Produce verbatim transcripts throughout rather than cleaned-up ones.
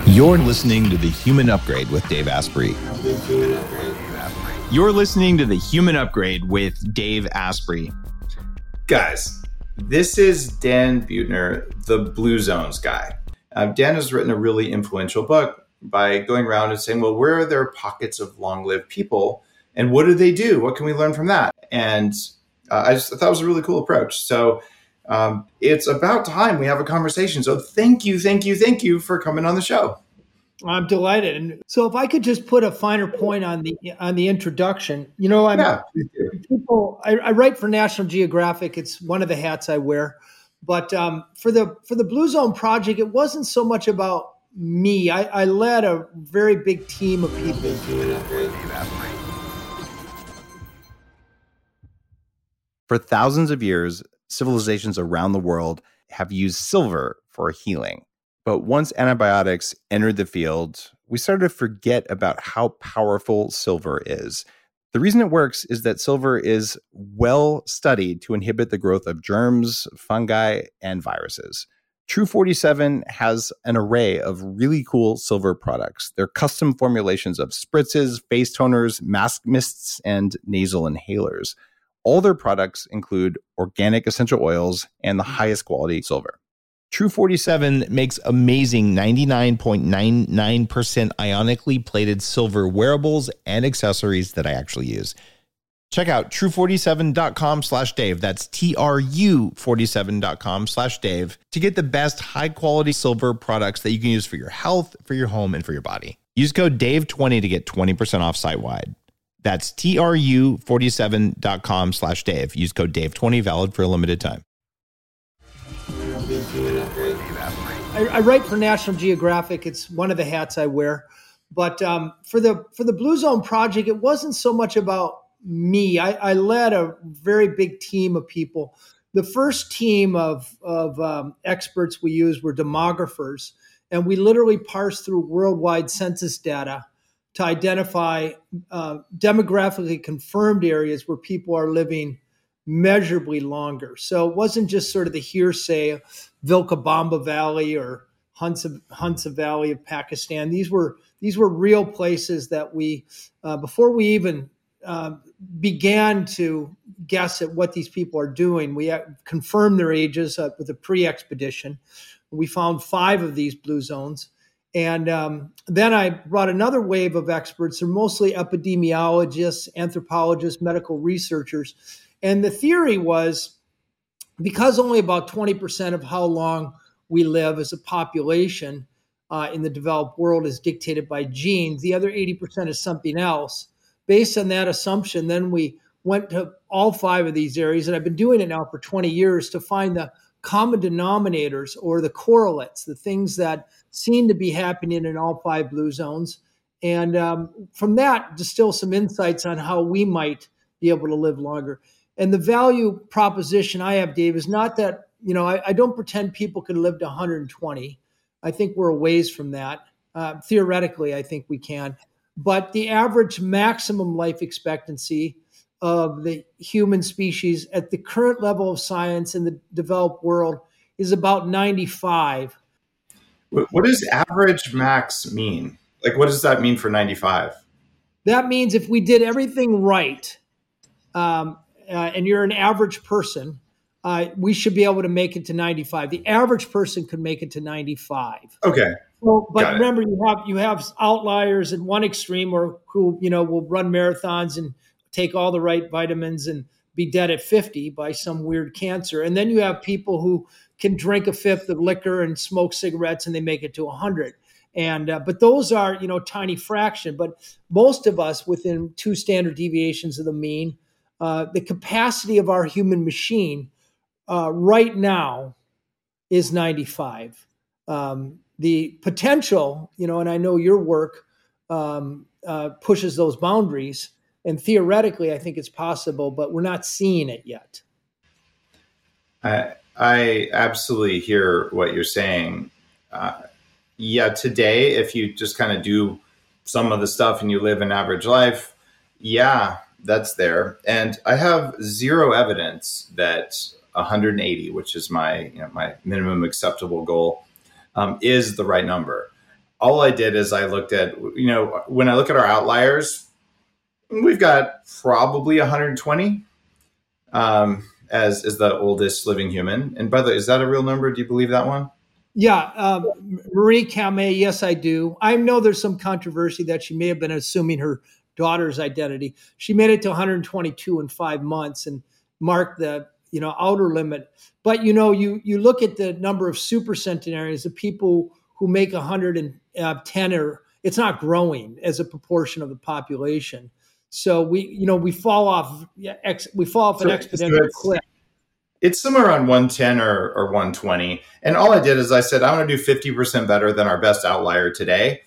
You're listening to The Human Upgrade with Dave Asprey. You're listening to The Human Upgrade with Dave Asprey. Guys, this is Dan Buettner, the Blue Zones guy. Uh, Dan has written a really influential book by going around and saying, well, where are there pockets of long-lived people? And what do they do? What can we learn from that? And uh, I just thought it was a really cool approach. So um, it's about time we have a conversation. So thank you, thank you, thank you for coming on the show. I'm delighted. And so if I could just put a finer point on the on the introduction, you know, I'm yeah, people. I, I write for National Geographic. It's one of the hats I wear. But um, for the for the Blue Zone Project, it wasn't so much about me. I, I led a very big team of people. For thousands of years, civilizations around the world have used silver for healing. But once antibiotics entered the field, we started to forget about how powerful silver is. The reason it works is that silver is well studied to inhibit the growth of germs, fungi, and viruses. True forty-seven has an array of really cool silver products. They're custom formulations of spritzes, face toners, mask mists, and nasal inhalers. All their products include organic essential oils and the highest quality silver. True forty-seven makes amazing ninety-nine point nine nine percent ionically plated silver wearables and accessories that I actually use. Check out true forty-seven dot com slash Dave. That's T R U forty-seven dot com slash Dave to get the best high quality silver products that you can use for your health, for your home, and for your body. Use code Dave twenty to get twenty percent off site-wide. That's T R U forty-seven dot com slash Dave. Use code Dave twenty, valid for a limited time. I, I write for National Geographic. It's one of the hats I wear. But um, for the for the Blue Zone Project, it wasn't so much about me. I, I led a very big team of people. The first team of of um, experts we used were demographers, and we literally parsed through worldwide census data to identify uh, demographically confirmed areas where people are living measurably longer. So it wasn't just sort of the hearsay of Vilcabamba Valley or Hunza, Hunza Valley of Pakistan. These were these were real places that we, uh, before we even uh, began to guess at what these people are doing, we confirmed their ages uh, with a pre-expedition. We found five of these blue zones. And um, then I brought another wave of experts. They're mostly epidemiologists, anthropologists, medical researchers. And the theory was, because only about twenty percent of how long we live as a population uh, in the developed world is dictated by genes, the other eighty percent is something else. Based on that assumption, then we went to all five of these areas, and I've been doing it now for twenty years to find the common denominators or the correlates, the things that seem to be happening in all five blue zones. And um, from that, distill some insights on how we might be able to live longer. And the value proposition I have, Dave, is not that, you know, I, I don't pretend people can live to one hundred twenty. I think we're a ways from that. Uh, theoretically, I think we can. But the average maximum life expectancy of the human species at the current level of science in the developed world is about ninety-five. What does average max mean? Like, what does that mean for ninety-five? That means if we did everything right, um, uh, and you're an average person, uh, we should be able to make it to ninety-five. The average person could make it to ninety-five. Okay. Well, but remember, you have you have outliers at one extreme, or who you know will run marathons and take all the right vitamins and be dead at fifty by some weird cancer. And then you have people who can drink a fifth of liquor and smoke cigarettes and they make it to one hundred. And uh, but those are, you know, tiny fraction. But most of us within two standard deviations of the mean, uh, the capacity of our human machine uh, right now is ninety-five. Um, the potential, you know, and I know your work um, uh, pushes those boundaries. And theoretically, I think it's possible, but we're not seeing it yet. I, I absolutely hear what you're saying. Uh, yeah, today, if you just kind of do some of the stuff and you live an average life, yeah, that's there. And I have zero evidence that one hundred eighty, which is my you know, my minimum acceptable goal, um, is the right number. all I did is I looked at, you know, when I look at our outliers, we've got probably one hundred twenty um, as, as the oldest living human. And by the way, is that a real number? Do you believe that one? Yeah. Um, Marie Calmé, yes, I do. I know there's some controversy that she may have been assuming her daughter's identity. She made it to one hundred twenty-two in five months and marked the, you know, outer limit. But, you know, you, you look at the number of supercentenarians, the people who make one hundred ten, or it's not growing as a proportion of the population. So we, you know, we fall off, ex, we fall off an so, exponential so cliff. It's somewhere around one ten or, or one twenty. And all I did is I said, I want to do fifty percent better than our best outlier today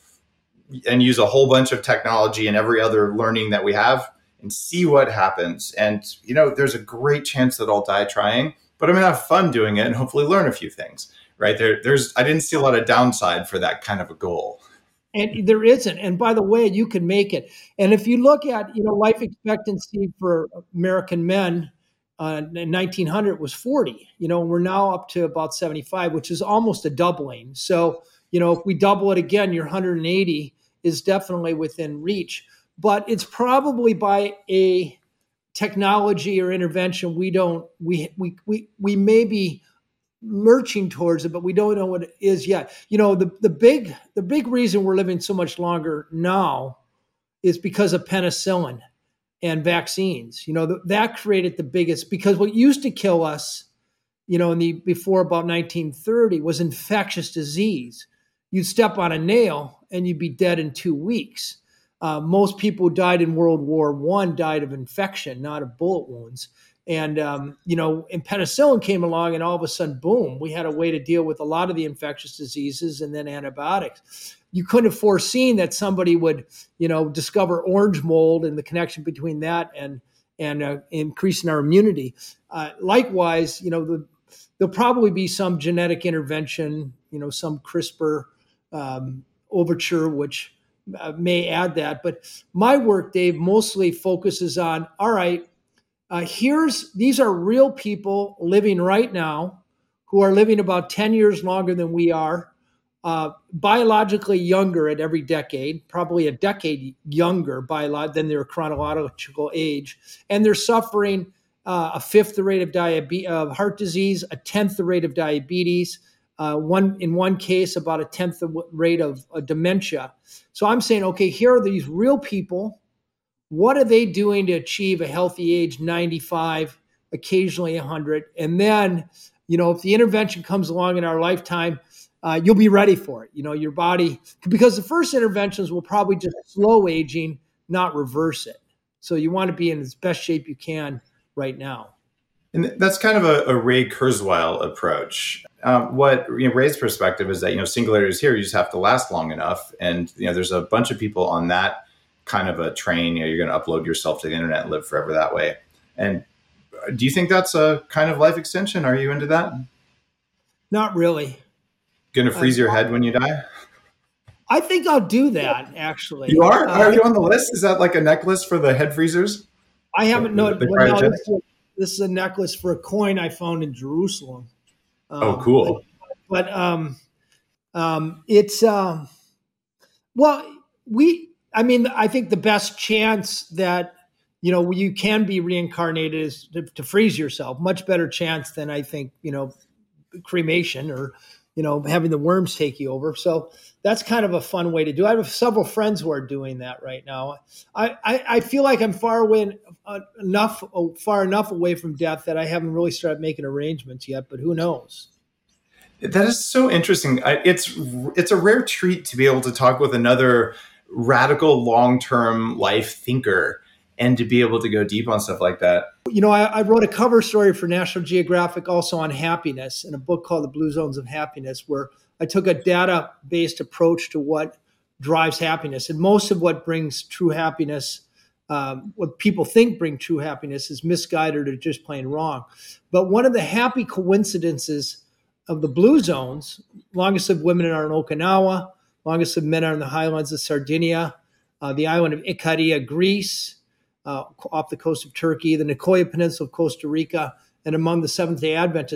and use a whole bunch of technology and every other learning that we have and see what happens. And, you know, there's a great chance that I'll die trying, but I'm going to have fun doing it and hopefully learn a few things, right? There, there's, I didn't see a lot of downside for that kind of a goal. And there isn't. And by the way, you can make it. And if you look at, you know, life expectancy for American men uh, in nineteen hundred was forty, you know, we're now up to about seventy-five, which is almost a doubling. So, you know, if we double it again, your one hundred eighty is definitely within reach. But it's probably by a technology or intervention we don't, we, we, we, we may be lurching towards it, but we don't know what it is yet. You know, the, the big, the big reason we're living so much longer now is because of penicillin and vaccines. You know, th- that created the biggest, because what used to kill us, you know, in the, before about nineteen thirty was infectious disease. You'd step on a nail and you'd be dead in two weeks. Uh, most people who died in World War One died of infection, not of bullet wounds. And, um, you know, and penicillin came along and all of a sudden, boom, we had a way to deal with a lot of the infectious diseases and then antibiotics. You couldn't have foreseen that somebody would, you know, discover orange mold and the connection between that and, and uh, increasing our immunity. Uh, likewise, you know, the, there'll probably be some genetic intervention, you know, some CRISPR um, overture, which uh, may add that. But my work, Dave, mostly focuses on, all right, Uh, here's, these are real people living right now who are living about ten years longer than we are, uh, biologically younger at every decade, probably a decade younger bio- than their chronological age. And they're suffering uh, a fifth the rate of diabetes, of heart disease, a tenth the rate of diabetes, uh, one in one case, about a tenth the rate of uh, dementia. So I'm saying, okay, here are these real people. What are they doing to achieve a healthy age, ninety-five, occasionally one hundred? And then, you know, if the intervention comes along in our lifetime, uh, you'll be ready for it. You know, your body, because the first interventions will probably just slow aging, not reverse it. So you want to be in as best shape you can right now. And that's kind of a, a Ray Kurzweil approach. Um, what you know, Ray's perspective is that, you know, singularity is here. You just have to last long enough. And, you know, there's a bunch of people on that kind of a train. You know, you're going to upload yourself to the internet and live forever that way. And do you think that's a kind of life extension? Are you into that? Not really. Going to freeze uh, your head when you die? I think I'll do that, actually. You are? Uh, are you on the list? Is that like a necklace for the head freezers? I haven't known. Well, no, this, is, this is a necklace for a coin I found in Jerusalem. Um, oh, cool. But, but um, um, it's, um, well, we, I mean, I think the best chance that, you know, you can be reincarnated is to, to freeze yourself. Much better chance than, I think, you know, cremation or, you know, having the worms take you over. So that's kind of a fun way to do it. I have several friends who are doing that right now. I, I, I feel like I'm far away uh, enough, far enough away from death that I haven't really started making arrangements yet, but who knows? That is so interesting. It's, it's a rare treat to be able to talk with another radical long-term life thinker and to be able to go deep on stuff like that. You know, I, I wrote a cover story for National Geographic also on happiness in a book called The Blue Zones of Happiness, where I took a data-based approach to what drives happiness. And most of what brings true happiness, um, what people think bring true happiness, is misguided or just plain wrong. But one of the happy coincidences of the blue zones, longest lived women are in Okinawa, longest lived men are in the highlands of Sardinia, uh, the island of Ikaria, Greece, uh, off the coast of Turkey, the Nicoya Peninsula of Costa Rica, and among the Seventh-day Adventists.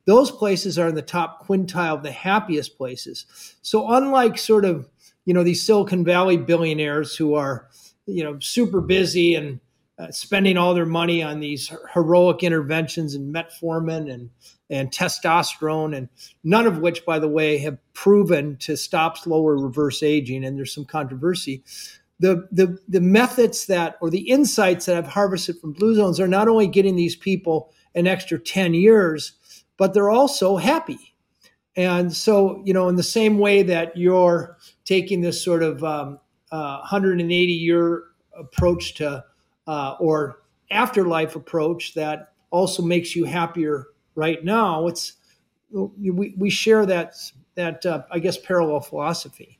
those places are in the top quintile of the happiest places. So unlike sort of, you know, these Silicon Valley billionaires who are, you know, super busy and uh, spending all their money on these heroic interventions and metformin and, and testosterone, and none of which, by the way, have proven to stop slow or reverse aging. And there's some controversy. The, the, the methods that, or the insights that I've harvested from Blue Zones are not only getting these people an extra ten years, but they're also happy. And so, you know, in the same way that you're taking this sort of um, uh, one hundred eighty year approach to, uh, or afterlife approach that also makes you happier right now, it's, we, we share that, that uh, I guess, parallel philosophy.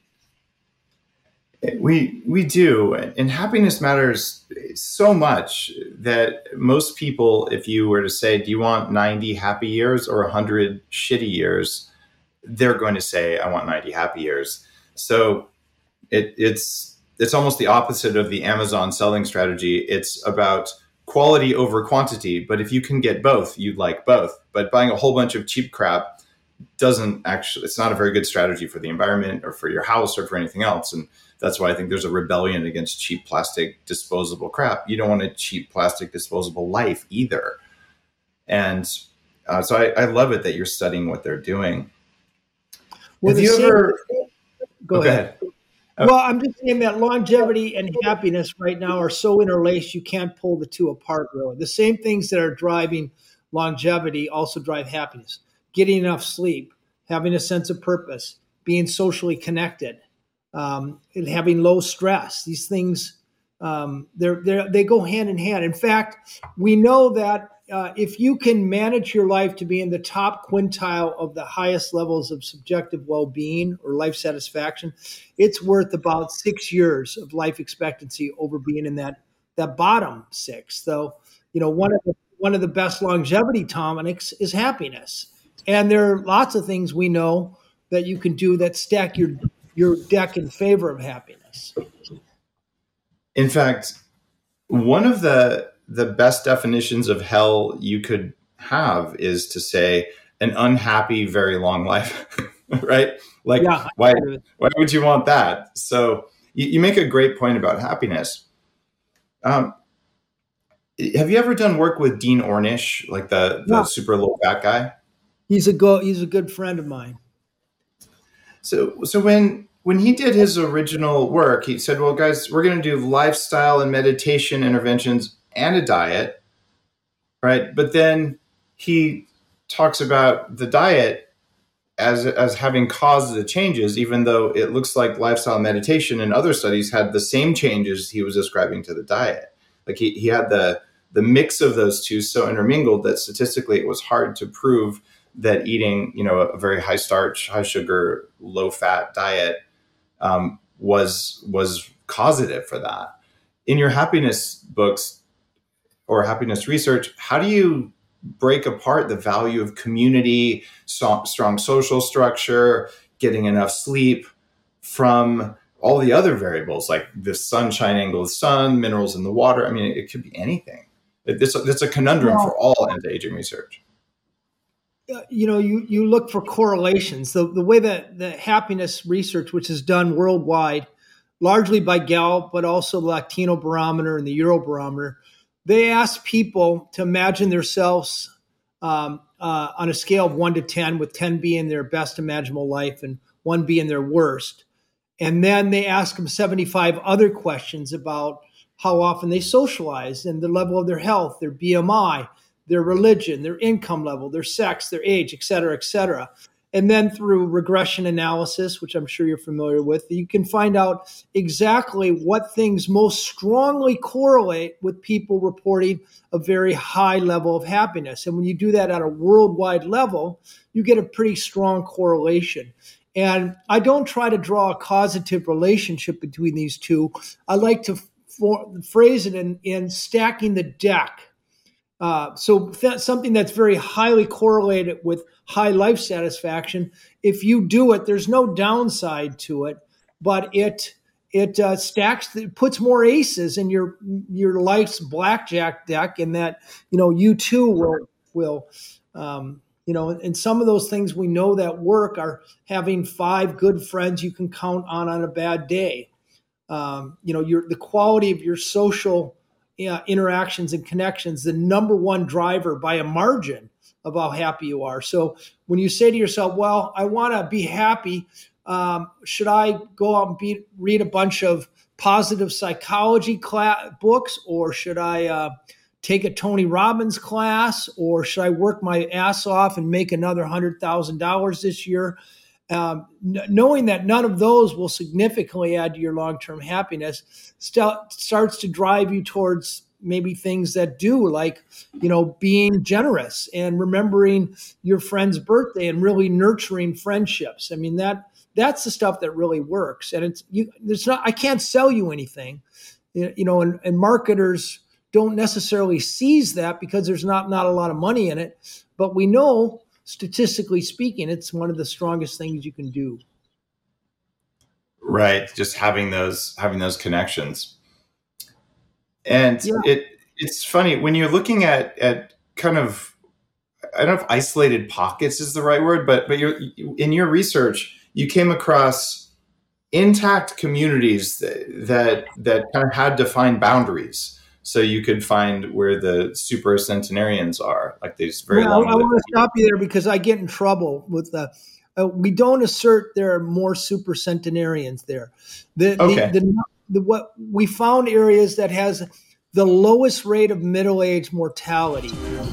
We we do, and happiness matters so much that most people, if you were to say, do you want ninety happy years or one hundred shitty years, they're going to say, I want ninety happy years. So it, it's it's almost the opposite of the Amazon selling strategy. It's about quality over quantity, but if you can get both, you'd like both. But buying a whole bunch of cheap crap doesn't actually, it's not a very good strategy for the environment or for your house or for anything else. And that's why I think there's a rebellion against cheap plastic disposable crap. You don't want a cheap plastic disposable life either. And uh, so I, I love it that you're studying what they're doing. Well, Have you same, ever... Go, oh, ahead. go ahead. Well, I'm just saying that longevity and happiness right now are so interlaced, you can't pull the two apart, really. The same things that are driving longevity also drive happiness. Getting enough sleep, having a sense of purpose, being socially connected, um, and having low stress. These things, um, they're, they're, they go hand in hand. In fact, we know that uh, if you can manage your life to be in the top quintile of the highest levels of subjective well-being or life satisfaction, it's worth about six years of life expectancy over being in that, that bottom six. So, you know, one of the, one of the best longevity tonics is happiness. And there are lots of things we know that you can do that stack your your deck in favor of happiness. In fact, one of the the best definitions of hell you could have is to say an unhappy, very long life, right? Like, yeah, why why would you want that? So you, you make a great point about happiness. Um, have you ever done work with Dean Ornish, like the, the yeah. super low fat guy? He's a go. He's a good friend of mine. So, so when when he did his original work, he said, "Well, guys, we're going to do lifestyle and meditation interventions and a diet, right?" But then he talks about the diet as as having caused the changes, even though it looks like lifestyle and meditation and other studies had the same changes he was ascribing to the diet. Like he he had the the mix of those two so intermingled that statistically it was hard to prove that eating, you know, a very high starch, high sugar, low fat diet um, was was causative for that. In your happiness books or happiness research, how do you break apart the value of community, so, strong social structure, getting enough sleep from all the other variables like the sunshine angle of the sun, minerals in the water? I mean, it, it could be anything. It, it's, a, it's a conundrum well, for all anti-aging research. You know, you, you look for correlations. The, the way that the happiness research, which is done worldwide, largely by Gallup, but also the Latino Barometer and the Eurobarometer, they ask people to imagine themselves um, uh, on a scale of one to ten, with ten being their best imaginable life and one being their worst. And then they ask them seventy-five other questions about how often they socialize and the level of their health, their B M I, their religion, their income level, their sex, their age, et cetera, et cetera. And then through regression analysis, which I'm sure you're familiar with, you can find out exactly what things most strongly correlate with people reporting a very high level of happiness. And when you do that at a worldwide level, you get a pretty strong correlation. And I don't try to draw a causative relationship between these two. I like to for, phrase it in, in stacking the deck. Uh, so th- something that's very highly correlated with high life satisfaction, if you do it, there's no downside to it, but it it uh, stacks, it puts more aces in your your life's blackjack deck, and that, you know, you too will will um, You know, and some of those things we know that work are having five good friends you can count on on a bad day. Um, you know, your the quality of your social uh, interactions and connections, the number one driver by a margin of how happy you are. So when you say to yourself, well, I want to be happy, um, should I go out and be, read a bunch of positive psychology class, books, or should I uh, take a Tony Robbins class, or should I work my ass off and make another one hundred thousand dollars this year? Um, n- knowing that none of those will significantly add to your long-term happiness st- starts to drive you towards maybe things that do, like, you know, being generous and remembering your friend's birthday and really nurturing friendships. I mean, that that's the stuff that really works. And it's, you, there's not, I can't sell you anything, you know, and, and marketers don't necessarily seize that because there's not, not a lot of money in it, but we know, statistically speaking, it's one of the strongest things you can do. Right. Just having those, having those connections. And yeah. it it's funny when you're looking at, at kind of, I don't know if isolated pockets is the right word, but, but you're in your research, you came across intact communities that, that, that kind of had defined boundaries. So you could find where the super centenarians are, like these very yeah, long. I, I want to stop you there because I get in trouble with the. Uh, we don't assert there are more super centenarians there. The, okay. the, the, the what we found areas that has the lowest rate of middle-age mortality.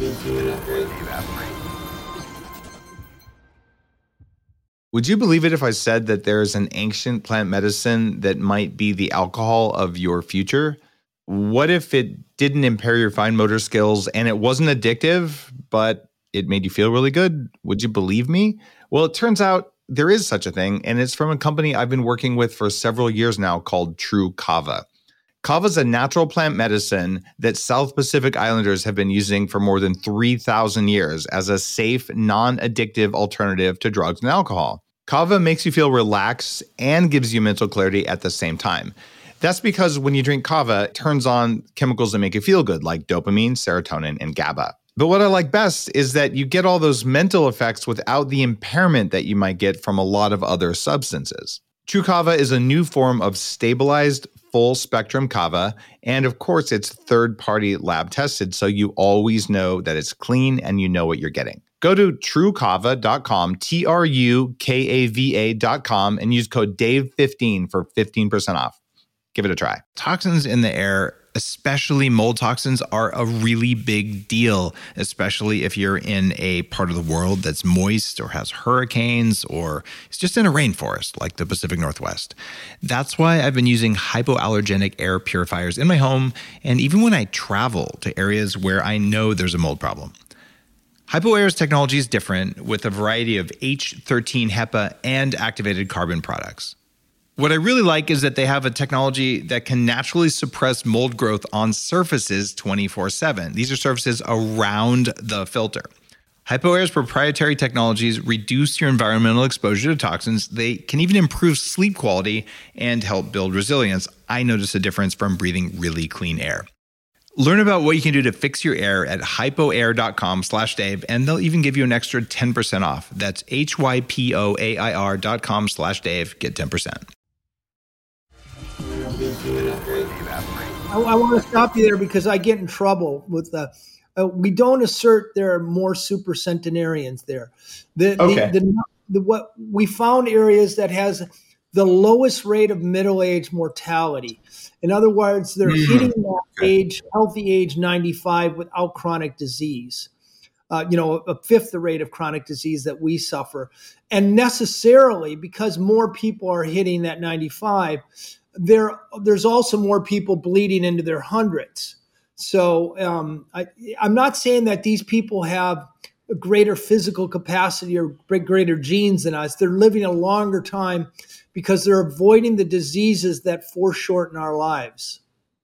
Would you believe it if I said that there's an ancient plant medicine that might be the alcohol of your future? What if it didn't impair your fine motor skills and it wasn't addictive, but it made you feel really good? Would you believe me? Well, it turns out there is such a thing, and it's from a company I've been working with for several years now called True Kava. Kava is a natural plant medicine that South Pacific Islanders have been using for more than three thousand years as a safe, non-addictive alternative to drugs and alcohol. Kava makes you feel relaxed and gives you mental clarity at the same time. That's because when you drink kava, it turns on chemicals that make you feel good, like dopamine, serotonin, and GABA. But what I like best is that you get all those mental effects without the impairment that you might get from a lot of other substances. True Kava is a new form of stabilized full-spectrum kava, and of course, it's third-party lab tested, so you always know that it's clean and you know what you're getting. Go to true kava dot com, T R U K A V A dot com, and use code Dave fifteen for fifteen percent off. Give it a try. Toxins in the air, especially mold toxins, are a really big deal, especially if you're in a part of the world that's moist or has hurricanes or it's just in a rainforest like the Pacific Northwest. That's why I've been using hypoallergenic air purifiers in my home and even when I travel to areas where I know there's a mold problem. HypoAir's technology is different with a variety of H thirteen HEPA and activated carbon products. What I really like is that they have a technology that can naturally suppress mold growth on surfaces twenty-four seven. These are surfaces around the filter. HypoAir's proprietary technologies reduce your environmental exposure to toxins. They can even improve sleep quality and help build resilience. I notice a difference from breathing really clean air. Learn about what you can do to fix your air at hypoair dot com slash Dave, and they'll even give you an extra ten percent off. That's H Y P O A I R dot com slash Dave. Get ten percent. I, I want to stop you there because I get in trouble with the. Uh, we don't assert there are more super centenarians there. The, okay. the, the, the what we found areas that has the lowest rate of middle-age mortality. In other words, they're mm. hitting that age, healthy age ninety-five without chronic disease. Uh, you know, a fifth the rate of chronic disease that we suffer. And necessarily, because more people are hitting that ninety-five, there there's also more people bleeding into their hundreds. So um, I, I'm not saying that these people have a greater physical capacity or greater genes than us. They're living a longer time because they're avoiding the diseases that foreshorten our lives.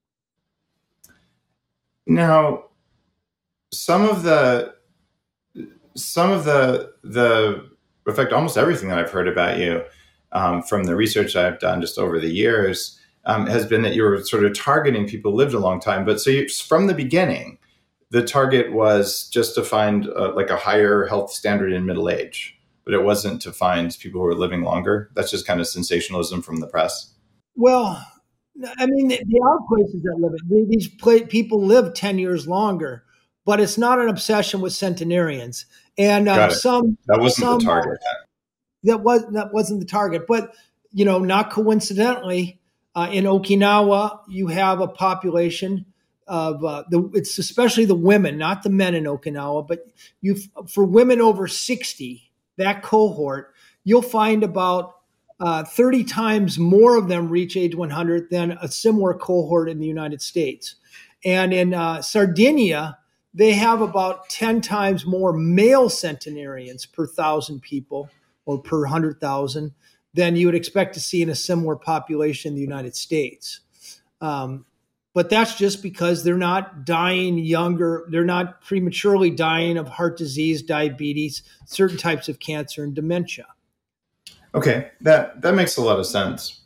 Now, some of the some of the the in fact, almost everything that I've heard about you um, from the research I've done just over the years um, has been that you were sort of targeting people who lived a long time. But so you, from the beginning, the target was just to find uh, like a higher health standard in middle age, but it wasn't to find people who are living longer. That's just kind of sensationalism from the press. Well, I mean, there are places that live it. These play, people live ten years longer, but it's not an obsession with centenarians. And uh, some that wasn't some, the target. That was that wasn't the target. But you know, not coincidentally, uh, in Okinawa, you have a population of uh, the. It's especially the women, not the men in Okinawa, but you for women over sixty, that cohort, you'll find about Uh, thirty times more of them reach age one hundred than a similar cohort in the United States. And in uh, Sardinia, they have about ten times more male centenarians per thousand people or per one hundred thousand than you would expect to see in a similar population in the United States. Um, but that's just because they're not dying younger. They're not prematurely dying of heart disease, diabetes, certain types of cancer, and dementia. Okay, that that makes a lot of sense.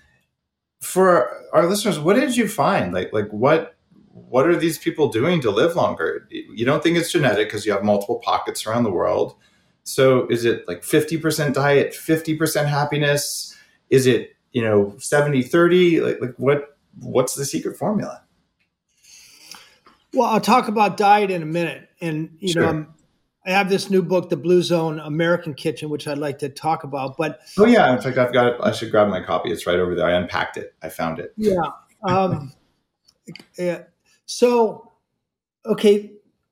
For our listeners, what did you find? Like, like what what are these people doing to live longer? You don't think it's genetic because you have multiple pockets around the world. So is it like fifty percent diet, fifty percent happiness? Is it, you know, seventy thirty? Like, like what what's the secret formula? Well, I'll talk about diet in a minute. And, you sure. know, I'm, I have this new book, The Blue Zone American Kitchen, which I'd like to talk about. But oh yeah, in fact, I've got it. I should grab my copy. It's right over there. I unpacked it. I found it. Yeah. Um, yeah. So, okay.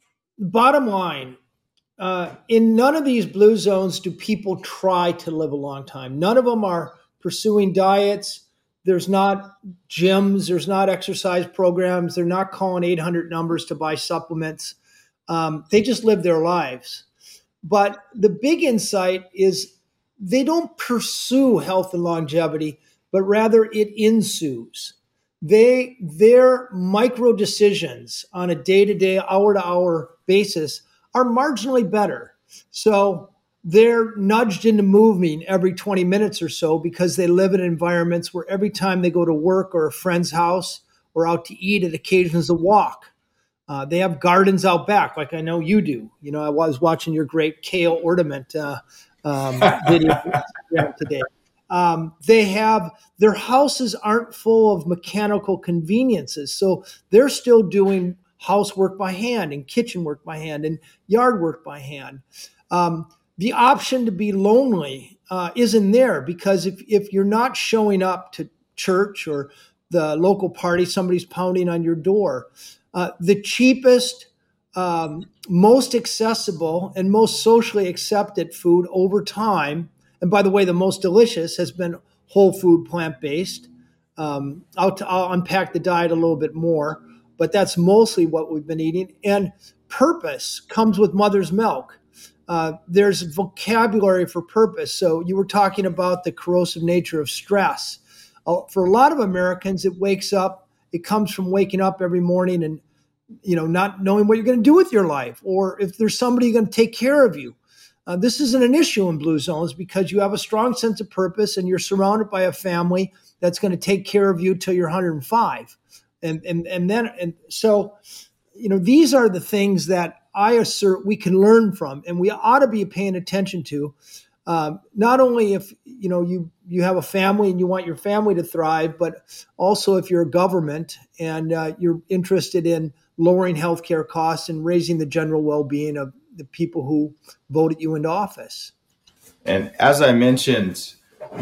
Bottom line, uh, in none of these blue zones do people try to live a long time. None of them are pursuing diets. There's not gyms. There's not exercise programs. They're not calling eight hundred numbers to buy supplements. Um, they just live their lives. But the big insight is they don't pursue health and longevity, but rather it ensues. They, their micro decisions on a day-to-day, hour-to-hour basis are marginally better. So they're nudged into moving every twenty minutes or so because they live in environments where every time they go to work or a friend's house or out to eat, it occasions a walk. Uh, they have gardens out back, like I know you do. You know, I was watching your great kale ornament uh, um, video today. Um, they have, their houses aren't full of mechanical conveniences. So they're still doing housework by hand and kitchen work by hand and yard work by hand. Um, the option to be lonely uh, isn't there because if, if you're not showing up to church or the local party, somebody's pounding on your door. Uh, the cheapest, um, most accessible, and most socially accepted food over time, and by the way, the most delicious has been whole food, plant-based. Um, I'll, I'll unpack the diet a little bit more, but that's mostly what we've been eating. And purpose comes with mother's milk. Uh, there's vocabulary for purpose. So you were talking about the corrosive nature of stress. Uh, for a lot of Americans, it wakes up It comes from waking up every morning and, you know, not knowing what you're going to do with your life or if there's somebody going to take care of you. Uh, this isn't an issue in blue zones because you have a strong sense of purpose and you're surrounded by a family that's going to take care of you till you're one hundred five. And, and, and then, and so, you know, these are the things that I assert we can learn from and we ought to be paying attention to. Um, not only if, you know, you, you have a family and you want your family to thrive, but also if you're a government and uh, you're interested in lowering healthcare costs and raising the general well-being of the people who voted you into office. And as I mentioned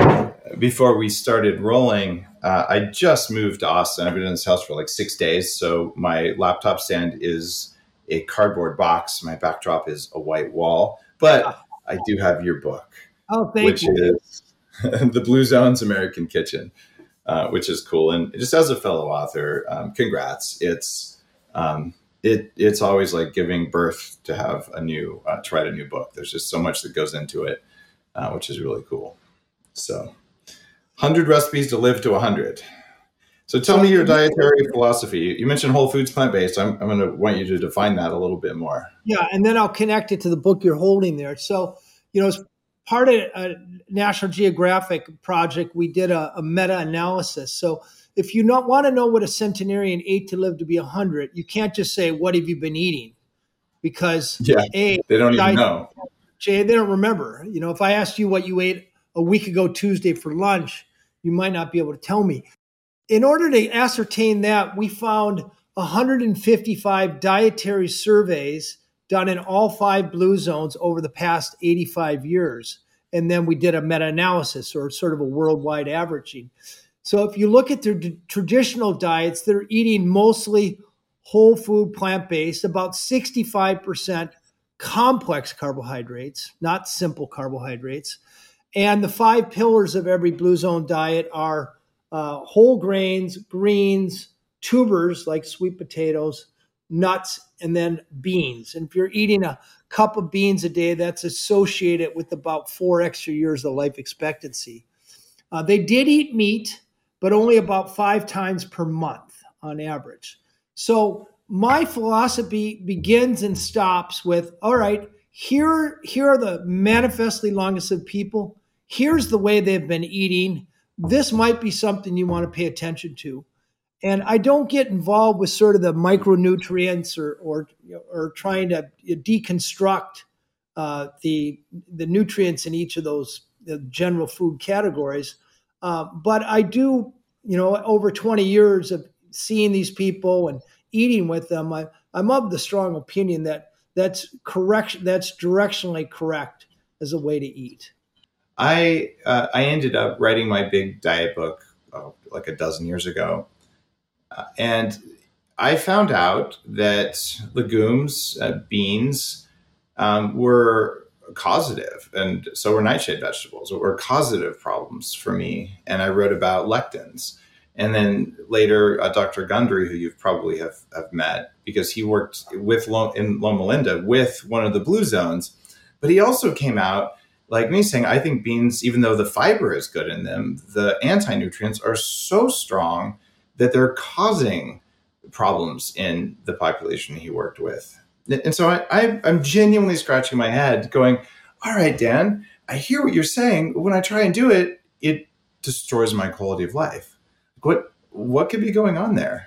before we started rolling, uh, I just moved to Austin. I've been in this house for like six days. So my laptop stand is a cardboard box. My backdrop is a white wall, but I do have your book, oh, thank which you. is The Blue Zones American Kitchen, uh, which is cool. And just as a fellow author, um, congrats. It's um, it it's always like giving birth to have a new uh, to write a new book. There's just so much that goes into it, uh, which is really cool. So, one hundred recipes to live to one hundred. So tell me your dietary philosophy. You mentioned whole foods, plant-based. I'm, I'm going to want you to define that a little bit more. Yeah, and then I'll connect it to the book you're holding there. So, you know, part of a National Geographic project, we did a, a meta-analysis. So if you not want to know what a centenarian ate to live to be one hundred, you can't just say, what have you been eating? Because yeah, A, they don't even I, know. Jay, they don't remember. You know, if I asked you what you ate a week ago Tuesday for lunch, you might not be able to tell me. In order to ascertain that, we found one hundred fifty-five dietary surveys done in all five blue zones over the past eighty-five years. And then we did a meta-analysis, or sort of a worldwide averaging. So if you look at their d- traditional diets, they're eating mostly whole food, plant-based, about sixty-five percent complex carbohydrates, not simple carbohydrates. And the five pillars of every blue zone diet are uh, whole grains, greens, tubers like sweet potatoes, nuts, and then beans. And if you're eating a cup of beans a day, that's associated with about four extra years of life expectancy. Uh, they did eat meat, but only about five times per month on average. So my philosophy begins and stops with, all right, here, here are the manifestly longest lived people. Here's the way they've been eating. This might be something you want to pay attention to. And I don't get involved with sort of the micronutrients or or, or trying to deconstruct uh, the the nutrients in each of those general food categories. Uh, but I do, you know, over twenty years of seeing these people and eating with them, I, I'm of the strong opinion that that's correct. That's directionally correct as a way to eat. I uh, I ended up writing my big diet book oh, like a dozen years ago, uh, and I found out that legumes, uh, beans, um, were causative, and so were nightshade vegetables. Were causative problems for me, and I wrote about lectins. And then later, uh, Doctor Gundry, who you probably have, have met, because he worked with Lo- in Loma Linda with one of the blue zones, but he also came out like me saying, I think beans, even though the fiber is good in them, the anti-nutrients are so strong that they're causing problems in the population he worked with. And so I, I, I'm genuinely scratching my head going, all right, Dan, I hear what you're saying. When I try and do it, it destroys my quality of life. What what could be going on there?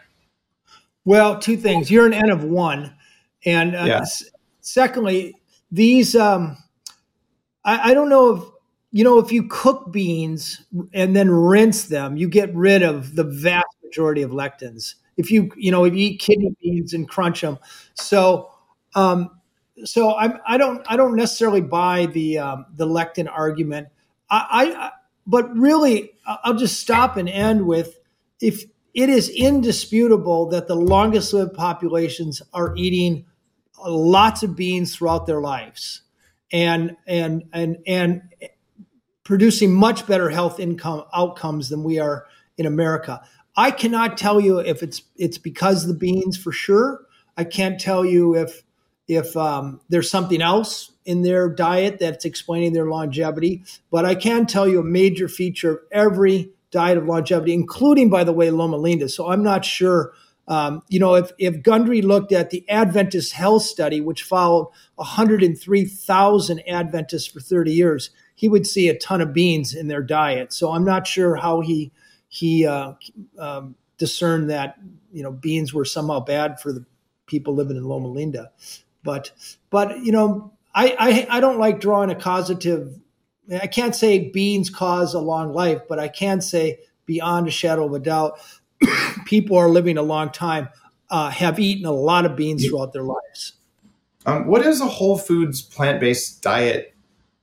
Well, two things. You're an N of one. And uh, Yeah. s- secondly, these, um, I, I don't know if, you know, if you cook beans and then rinse them, you get rid of the vast majority of lectins. If you, you know, if you eat kidney beans and crunch them. So, um, so I, I don't, I don't necessarily buy the, um, the lectin argument. I, I, but really, I'll just stop and end with, if it is indisputable that the longest lived populations are eating lots of beans throughout their lives and, and, and, and producing much better health income outcomes than we are in America. I cannot tell you if it's, it's because of the beans for sure. I can't tell you if, if um, there's something else in their diet that's explaining their longevity, but I can tell you a major feature of every diet of longevity, including, by the way, Loma Linda. So I'm not sure, um, you know, if, if Gundry looked at the Adventist Health Study, which followed one hundred three thousand Adventists for thirty years, he would see a ton of beans in their diet. So I'm not sure how he he uh, um, discerned that, you know, beans were somehow bad for the people living in Loma Linda. But, but you know, I, I, I don't like drawing a causative. I can't say beans cause a long life, but I can say beyond a shadow of a doubt, people are living a long time, uh, have eaten a lot of beans throughout their lives. Um, what does a whole foods plant-based diet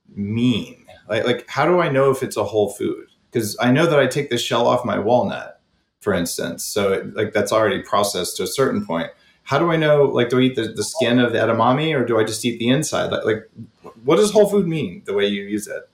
mean? Like, like, how do I know if it's a whole food? Because I know that I take the shell off my walnut, for instance. So it, like that's already processed to a certain point. How do I know, like, do I eat the, the skin of the edamame or do I just eat the inside? Like, like, what does whole food mean the way you use it?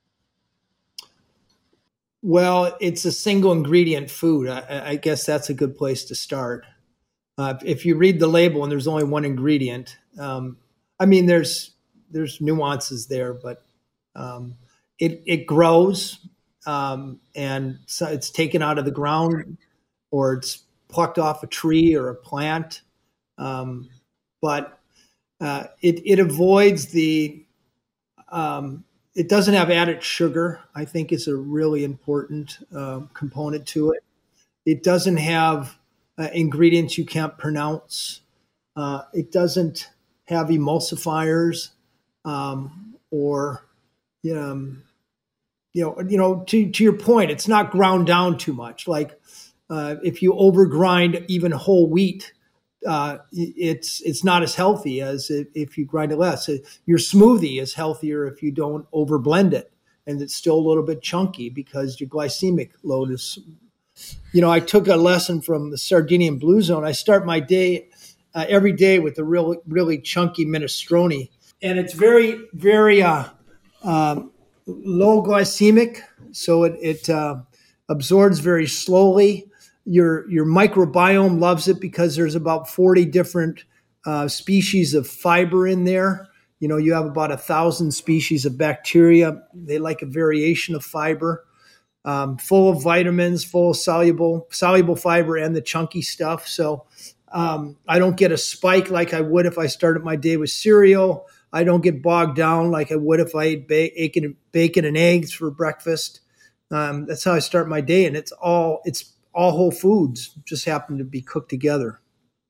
Well, it's a single ingredient food. I, I guess that's a good place to start. Uh, if you read the label and there's only one ingredient, um, I mean, there's there's nuances there, but um, it it grows um, and so it's taken out of the ground or it's plucked off a tree or a plant. Um, but uh, it it avoids the um, it doesn't have added sugar, I think is a really important uh, component to it. It doesn't have uh, ingredients you can't pronounce. Uh, it doesn't have emulsifiers um, or, um, you know, you know. To to your point, it's not ground down too much. Like uh, if you overgrind even whole wheat, uh, it's it's not as healthy as if, if you grind it less. Your smoothie is healthier if you don't overblend it, and it's still a little bit chunky because your glycemic load is. You know, I took a lesson from the Sardinian Blue Zone. I start my day uh, every day with a really, really chunky minestrone. And it's very, very uh, uh, low glycemic. So it, it uh, absorbs very slowly. Your, your microbiome loves it because there's about forty different uh, species of fiber in there. You know, you have about a thousand species of bacteria. They like a variation of fiber. Um, full of vitamins, full of soluble soluble fiber and the chunky stuff. So um, I don't get a spike like I would if I started my day with cereal. I don't get bogged down like I would if I ate bacon, bacon and eggs for breakfast. Um, that's how I start my day, and it's all it's all whole foods, just happen to be cooked together.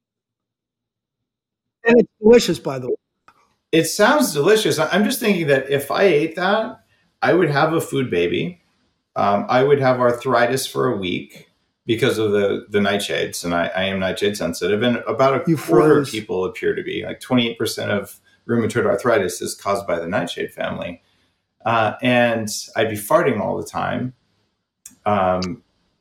And it's delicious, by the way. It sounds delicious. I'm just thinking that if I ate that, I would have a food baby. Um, I would have arthritis for a week because of the, the nightshades, and I, I am nightshade sensitive. And about a You quarter froze. of people appear to be. Like twenty-eight percent of rheumatoid arthritis is caused by the nightshade family. Uh, and I'd be farting all the time. Um,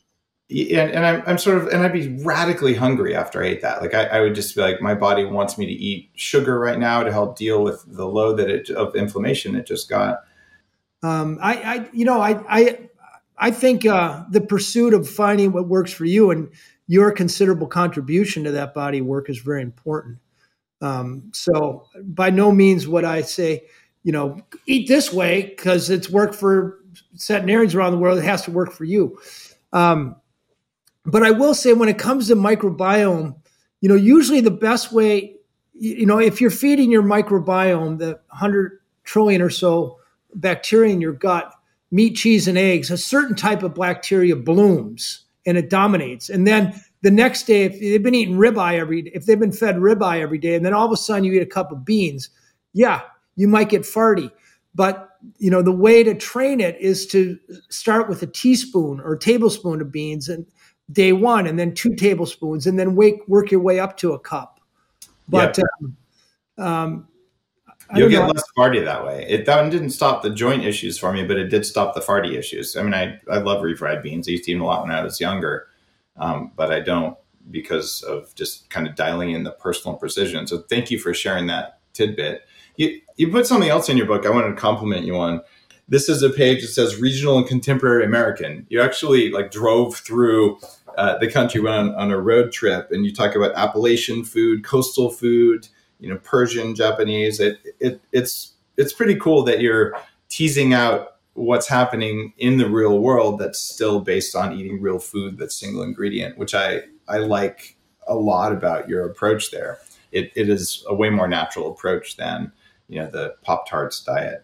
and and I'm, I'm sort of, and I'd be radically hungry after I ate that. Like I, I would just be like, my body wants me to eat sugar right now to help deal with the load that it of inflammation it just got. Um, I, I, you know, I, I, I think uh, the pursuit of finding what works for you and your considerable contribution to that body work is very important. Um, so by no means would I say, you know, eat this way because it's worked for centenarians around the world. It has to work for you. Um, but I will say when it comes to microbiome, you know, usually the best way, you know, if you're feeding your microbiome, the one hundred trillion or so bacteria in your gut, meat, cheese, and eggs, a certain type of bacteria blooms and it dominates. And then the next day, if they've been eating ribeye every day, if they've been fed ribeye every day, and then all of a sudden you eat a cup of beans, yeah, you might get farty. But, you know, the way to train it is to start with a teaspoon or a tablespoon of beans and day one, and then two tablespoons, and then wake, work your way up to a cup. But, Yep. um, um, I You'll don't get know. less farty that way. It that one didn't stop the joint issues for me, but it did stop the farty issues. I mean, I, I love refried beans. I used to eat them a lot when I was younger, um, but I don't because of just kind of dialing in the personal precision. So thank you for sharing that tidbit. You you put something else in your book I wanted to compliment you on. This is a page that says regional and contemporary American. You actually like drove through uh, the country, went on, on a road trip, and you talk about Appalachian food, coastal food, you know, Persian, Japanese. It, it it's it's pretty cool that you're teasing out what's happening in the real world that's still based on eating real food that's single ingredient, which I, I like a lot about your approach there. It it is a way more natural approach than, you know, the Pop-Tarts diet.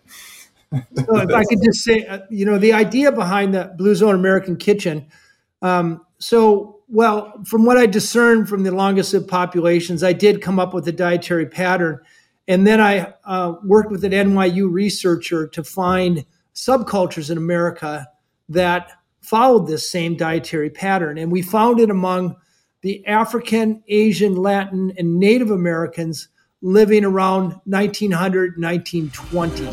So if I could just say, uh, you know, the idea behind the Blue Zone American Kitchen. Um, so, well, from what I discerned from the longest lived populations, I did come up with a dietary pattern. And then I uh, worked with an N Y U researcher to find subcultures in America that followed this same dietary pattern. And we found it among the African, Asian, Latin, and Native Americans living around nineteen hundred, nineteen twenty.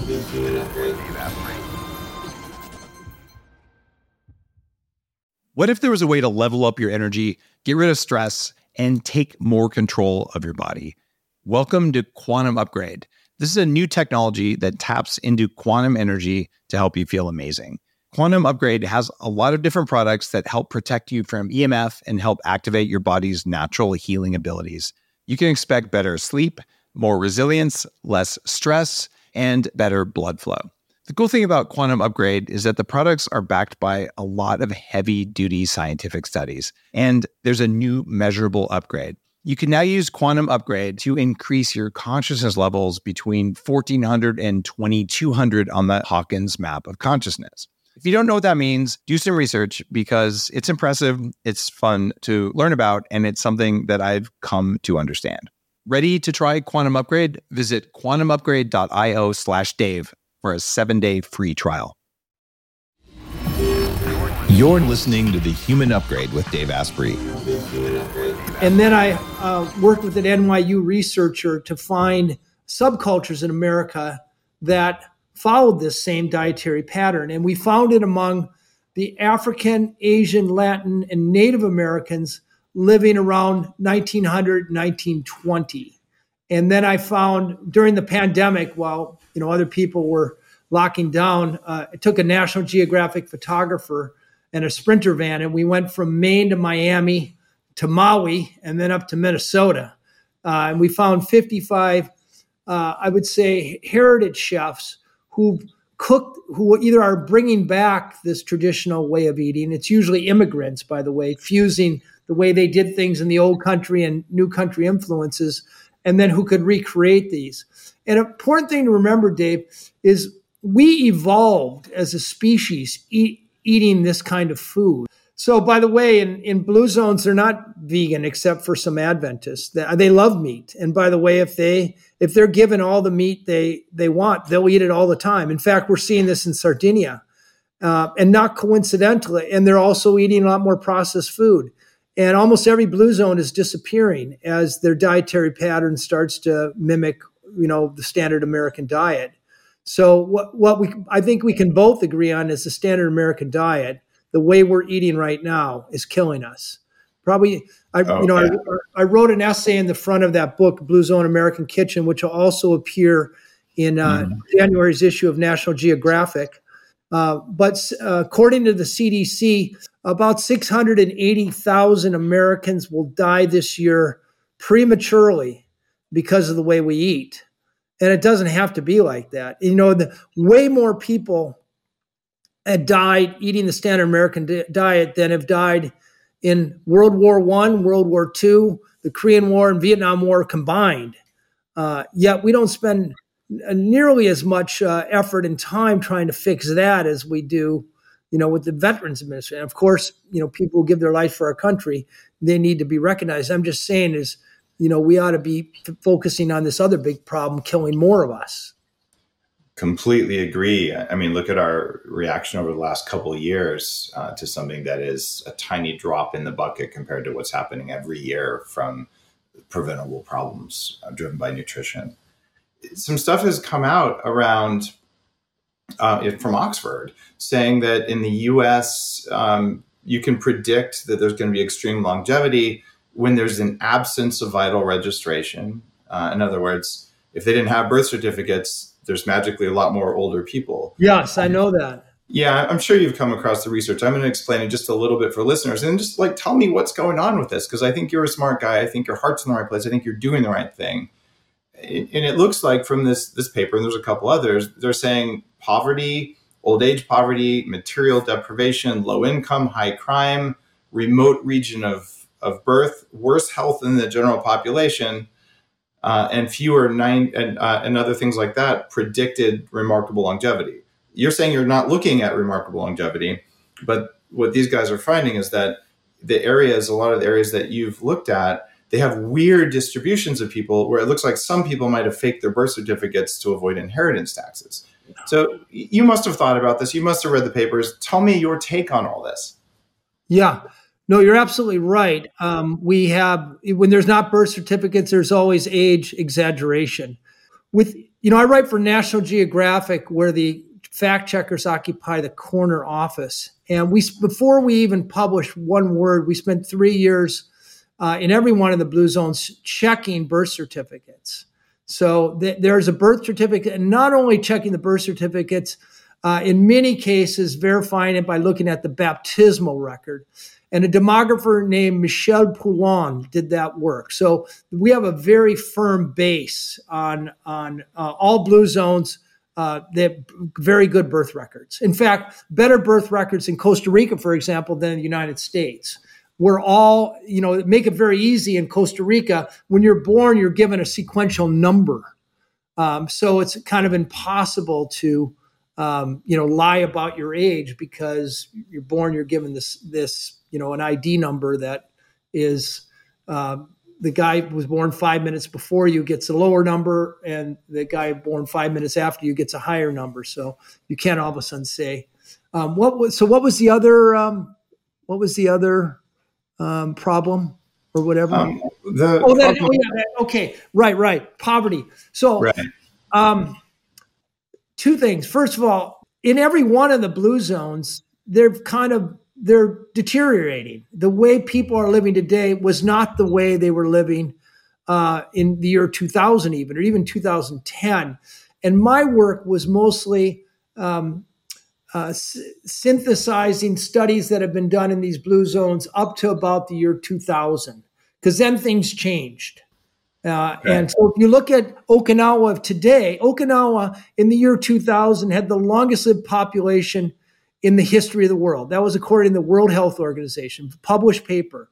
What if there was a way to level up your energy, get rid of stress, and take more control of your body? Welcome to Quantum Upgrade. This is a new technology that taps into quantum energy to help you feel amazing. Quantum Upgrade has a lot of different products that help protect you from E M F and help activate your body's natural healing abilities. You can expect better sleep, more resilience, less stress, and better blood flow. The cool thing about Quantum Upgrade is that the products are backed by a lot of heavy-duty scientific studies, and there's a new measurable upgrade. You can now use Quantum Upgrade to increase your consciousness levels between fourteen hundred and twenty-two hundred on the Hawkins map of consciousness. If you don't know what that means, do some research because it's impressive, it's fun to learn about, and it's something that I've come to understand. Ready to try Quantum Upgrade? Visit quantumupgrade.io slash Dave for a seven-day free trial. You're listening to The Human Upgrade with Dave Asprey. And then I uh, worked with an N Y U researcher to find subcultures in America that followed this same dietary pattern. And we found it among the African, Asian, Latin, and Native Americans living around nineteen hundred, nineteen twenty. And then I found during the pandemic, while you know other people were locking down, uh, I took a National Geographic photographer and a Sprinter van, and we went from Maine to Miami to Maui and then up to Minnesota. Uh, and we found fifty-five, uh, I would say, heritage chefs who cooked, who either are bringing back this traditional way of eating. It's usually immigrants, by the way, fusing the way they did things in the old country and new country influences, and then who could recreate these. And an important thing to remember, Dave, is we evolved as a species eat, eating this kind of food. So, by the way, in, in Blue Zones, they're not vegan except for some Adventists. They, they love meat. And by the way, if they if they're given all the meat they they want, they'll eat it all the time. In fact, we're seeing this in Sardinia, uh, and not coincidentally. And they're also eating a lot more processed food. And almost every Blue Zone is disappearing as their dietary pattern starts to mimic, you know, the standard American diet. So what what we I think we can both agree on is the standard American diet. The way we're eating right now is killing us. Probably, I oh, you know, yeah. I, I wrote an essay in the front of that book, Blue Zone American Kitchen, which will also appear in uh, mm. January's issue of National Geographic. Uh, but uh, according to the C D C, about six hundred eighty thousand Americans will die this year prematurely because of the way we eat. And it doesn't have to be like that. You know, the way more people had died eating the standard American di- diet than have died in World War One, World War Two, the Korean War, and Vietnam War combined. Uh, yet we don't spend nearly as much uh, effort and time trying to fix that as we do, you know, with the Veterans Administration. Of course, you know, people who give their life for our country, they need to be recognized. I'm just saying is, you know, we ought to be f- focusing on this other big problem, killing more of us. Completely agree. I mean, look at our reaction over the last couple of years uh, to something that is a tiny drop in the bucket compared to what's happening every year from preventable problems uh, driven by nutrition. Some stuff has come out around uh, from Oxford saying that in the U S, um, you can predict that there's going to be extreme longevity when there's an absence of vital registration. Uh, in other words, if they didn't have birth certificates, there's magically a lot more older people. Yes, I know that. Yeah, I'm sure you've come across the research. I'm going to explain it just a little bit for listeners and just like tell me what's going on with this, because I think you're a smart guy. I think your heart's in the right place. I think you're doing the right thing. And it looks like from this this paper, and there's a couple others, they're saying poverty, old age poverty, material deprivation, low income, high crime, remote region of, of birth, worse health in the general population, uh, and fewer nine and, uh, and other things like that predicted remarkable longevity. You're saying you're not looking at remarkable longevity, but what these guys are finding is that the areas, a lot of the areas that you've looked at, they have weird distributions of people where it looks like some people might have faked their birth certificates to avoid inheritance taxes. So you must have thought about this. You must have read the papers. Tell me your take on all this. Yeah, no, you're absolutely right. Um, we have, when there's not birth certificates, there's always age exaggeration. With, you know, I write for National Geographic where the fact checkers occupy the corner office. And we, before we even published one word, we spent three years Uh, in every one of the Blue Zones checking birth certificates. So th- there's a birth certificate, and not only checking the birth certificates, uh, in many cases verifying it by looking at the baptismal record. And a demographer named Michel Poulin did that work. So we have a very firm base on, on uh, all Blue Zones. Uh, they have very good birth records. In fact, better birth records in Costa Rica, for example, than the United States. we're all, you know, make it very easy in Costa Rica. When you're born, you're given a sequential number. Um, so it's kind of impossible to, um, you know, lie about your age because you're born, you're given this, this, you know, an I D number that is, uh, the guy who was born five minutes before you gets a lower number, and the guy born five minutes after you gets a higher number. So you can't all of a sudden say, um, what was, so what was the other, um, what was the other um, problem or whatever? Um, the oh, that, oh, yeah, that, okay. Right, right. Poverty. So right. um, two things. First of all, in every one of the blue zones, they're kind of, they're deteriorating. The way people are living today was not the way they were living uh, in the year two thousand even, or even two thousand ten. And my work was mostly um, uh, s- synthesizing studies that have been done in these blue zones up to about the year two thousand, because then things changed. Uh, okay. And so if you look at Okinawa of today, Okinawa in the year two thousand had the longest lived population in the history of the world. That was according to the World Health Organization, published paper.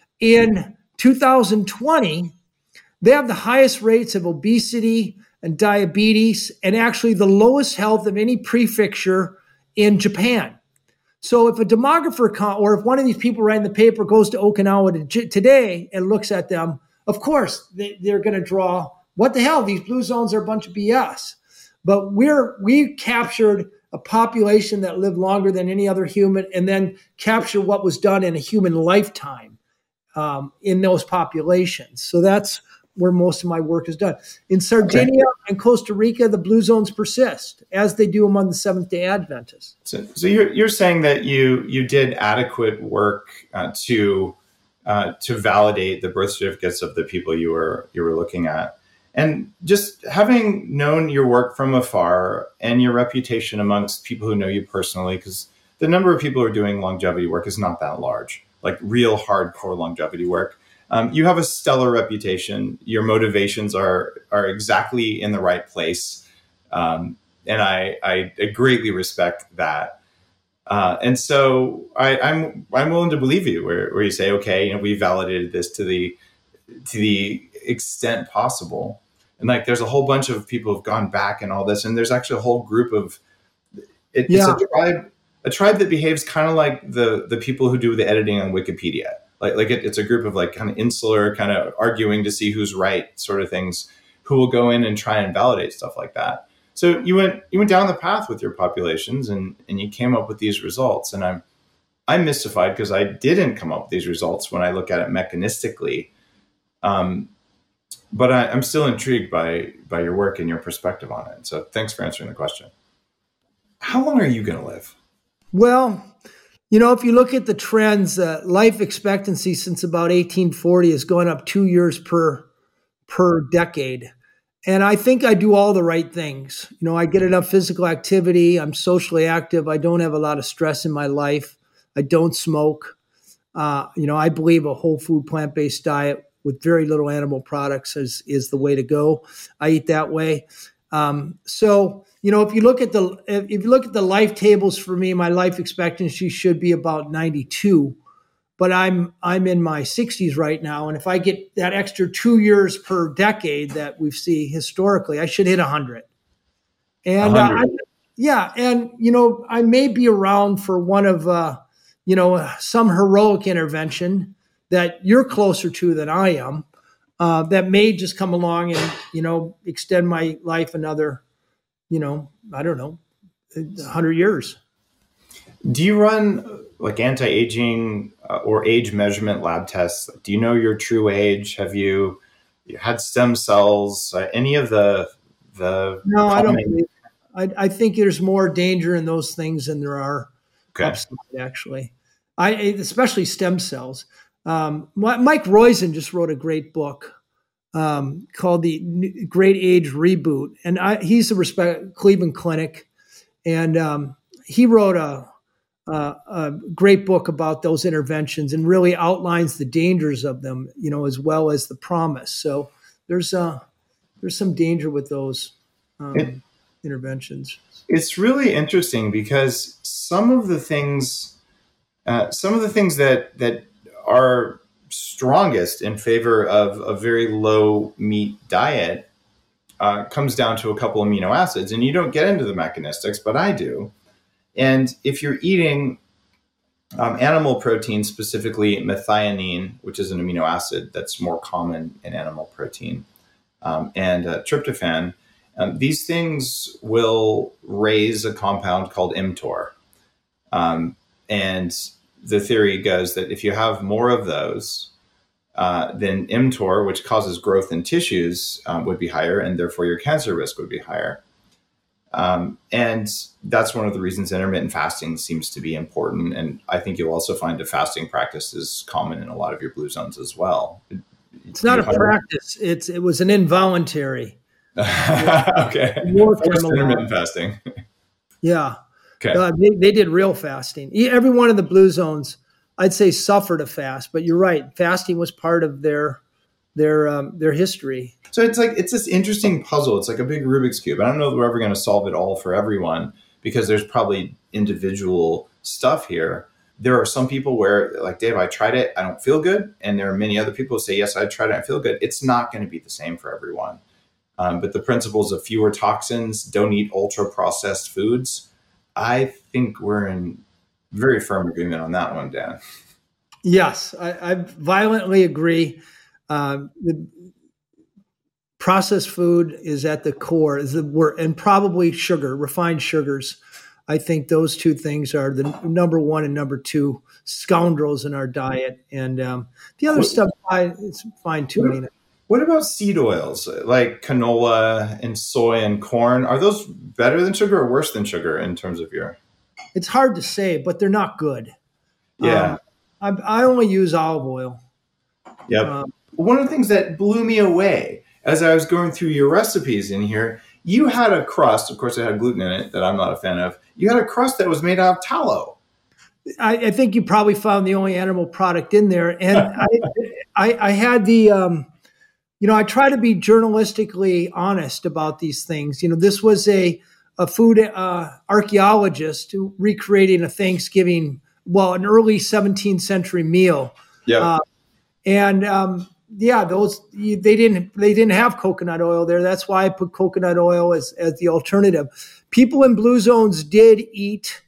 In two thousand twenty, they have the highest rates of obesity and diabetes, and actually the lowest health of any prefecture in Japan. So if a demographer con- or if one of these people writing the paper goes to Okinawa to, today and looks at them, of course they, they're going to draw, what the hell? These blue zones are a bunch of B S. But we're we captured a population that lived longer than any other human, and then capture what was done in a human lifetime um, in those populations. So that's where most of my work is done. In Sardinia okay. and Costa Rica, the blue zones persist, as they do among the Seventh-day Adventists. So, so you're you're saying that you you did adequate work uh, to uh, to validate the birth certificates of the people you were you were looking at. And just having known your work from afar and your reputation amongst people who know you personally, because the number of people who are doing longevity work is not that large, like real hardcore longevity work. Um, you have a stellar reputation. Your motivations are are exactly in the right place. Um, and I, I greatly respect that. Uh, and so I, I'm I'm willing to believe you where, where you say, okay, you know, we validated this to the to the extent possible. And like, there's a whole bunch of people who've gone back and all this, and there's actually a whole group of, it, yeah. it's a tribe, a tribe that behaves kind of like the the people who do the editing on Wikipedia. Like, like it, it's a group of like kind of insular, kind of arguing to see who's right sort of things, who will go in and try and validate stuff like that. So you went you went down the path with your populations, and and you came up with these results. And I'm I'm mystified because I didn't come up with these results when I look at it mechanistically. Um, But I, I'm still intrigued by by your work and your perspective on it. So thanks for answering the question. How long are you going to live? Well, you know, if you look at the trends, uh, life expectancy since about eighteen forty has gone up two years per per decade. And I think I do all the right things. You know, I get enough physical activity. I'm socially active. I don't have a lot of stress in my life. I don't smoke. Uh, you know, I believe a whole food, plant-based diet with very little animal products is, is the way to go. I eat that way. Um, so, you know, if you look at the, if you look at the life tables for me, my life expectancy should be about ninety-two, but I'm, I'm in my sixties right now. And if I get that extra two years per decade that we see historically, I should hit a hundred. And, uh, I, yeah. And, you know, I may be around for one of, uh, you know, some heroic intervention that you're closer to than I am, uh, that may just come along and, you know, extend my life another, you know, I don't know, a hundred years. Do you run like anti-aging uh, or age measurement lab tests? Do you know your true age? Have you, you had stem cells? Uh, any of the the? No, I don't believe. I, I think there's more danger in those things than there are okay. upside. Actually, I especially stem cells. Um, Mike Roizen just wrote a great book um, called The Great Age Reboot. And I, he's a respect Cleveland Clinic. And um, he wrote a, a, a great book about those interventions and really outlines the dangers of them, you know, as well as the promise. So there's uh, there's some danger with those um, it, interventions. It's really interesting because some of the things, uh, some of the things that, that are strongest in favor of a very low meat diet uh, comes down to a couple amino acids. And you don't get into the mechanistics, but I do. And if you're eating um, animal protein, specifically methionine, which is an amino acid that's more common in animal protein, um, and uh, tryptophan, um, these things will raise a compound called mTOR. Um, and the theory goes that if you have more of those, uh, then mTOR, which causes growth in tissues, um, would be higher, and therefore your cancer risk would be higher. Um, and that's one of the reasons intermittent fasting seems to be important. And I think you'll also find a fasting practice is common in a lot of your blue zones as well. It's not a practice. It's it was an involuntary. Okay. Intermittent fasting. Yeah. Okay. Uh, they, they did real fasting. Every one of the blue zones, I'd say, suffered a fast. But you're right. Fasting was part of their their um, their history. So it's like it's this interesting puzzle. It's like a big Rubik's Cube. I don't know that we're ever going to solve it all for everyone because there's probably individual stuff here. There are some people where, like, Dave, I tried it, I don't feel good. And there are many other people who say, yes, I tried it, I feel good. It's not going to be the same for everyone. Um, but the principles of fewer toxins, don't eat ultra processed foods, I think we're in very firm agreement on that one, Dan. Yes, I, I violently agree. Um, the processed food is at the core, is the word, and probably sugar, refined sugars. I think those two things are the number one and number two scoundrels in our diet. And um, the other what, stuff, I, it's fine too. What, what about seed oils like canola and soy and corn? Are those better than sugar or worse than sugar in terms of your? It's hard to say, but they're not good. Yeah. Um, I, I only use olive oil. Yep. Um, One of the things that blew me away as I was going through your recipes in here, you had a crust, of course it had gluten in it that I'm not a fan of. You had a crust that was made out of tallow. I, I think you probably found the only animal product in there. And I, I, I had the, um, you know, I try to be journalistically honest about these things. You know, this was a, a food uh, archaeologist who recreating a Thanksgiving, well, an early seventeenth century meal. Yeah. Uh, and, um, yeah, those they didn't they didn't have coconut oil there. That's why I put coconut oil as, as the alternative. People in blue zones did eat